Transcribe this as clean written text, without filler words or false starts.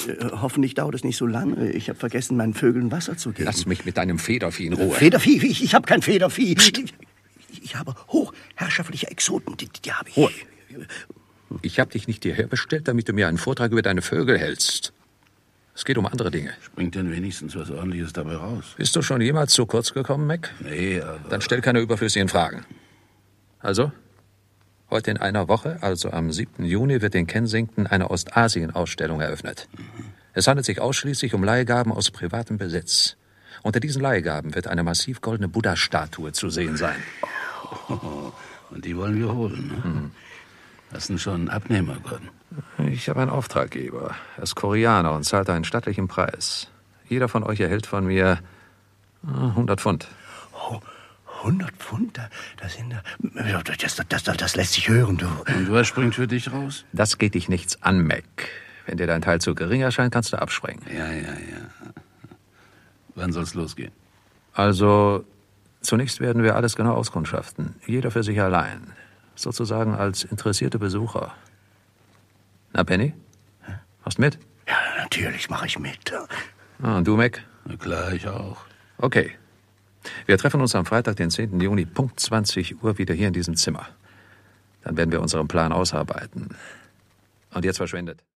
Hoffentlich dauert es nicht so lange. Ich habe vergessen, meinen Vögeln Wasser zu geben. Lass mich mit deinem Federvieh in Ruhe. Federvieh? Ich habe kein Federvieh. Ich habe hochherrschaftliche Exoten. Die habe ich. Ruhe. Ich habe dich nicht hierher bestellt, damit du mir einen Vortrag über deine Vögel hältst. Es geht um andere Dinge. Springt denn wenigstens was Ordentliches dabei raus? Bist du schon jemals zu kurz gekommen, Mac? Nee, aber... Dann stell keine überflüssigen Fragen. Also, heute in einer Woche, also am 7. Juni, wird in Kensington eine Ostasien-Ausstellung eröffnet. Es handelt sich ausschließlich um Leihgaben aus privatem Besitz. Unter diesen Leihgaben wird eine massiv goldene Buddha-Statue zu sehen sein. Oh, und die wollen wir holen, ne? Hast du schon einen Abnehmer, Gordon? Ich habe einen Auftraggeber. Er ist Koreaner und zahlt einen stattlichen Preis. Jeder von euch erhält von mir 100 Pfund. Oh, 100 Pfund? Das lässt sich hören, du. Und was springt für dich raus? Das geht dich nichts an, Mac. Wenn dir dein Teil zu gering erscheint, kannst du abspringen. Ja. Wann soll's losgehen? Also, zunächst werden wir alles genau auskundschaften. Jeder für sich allein. Sozusagen als interessierte Besucher. Na, Penny? Machst mit? Ja, natürlich mache ich mit. Und du, Mac? Na klar, ich auch. Okay. Wir treffen uns am Freitag, den 10. Juni, Punkt 20 Uhr wieder hier in diesem Zimmer. Dann werden wir unseren Plan ausarbeiten. Und jetzt verschwindet.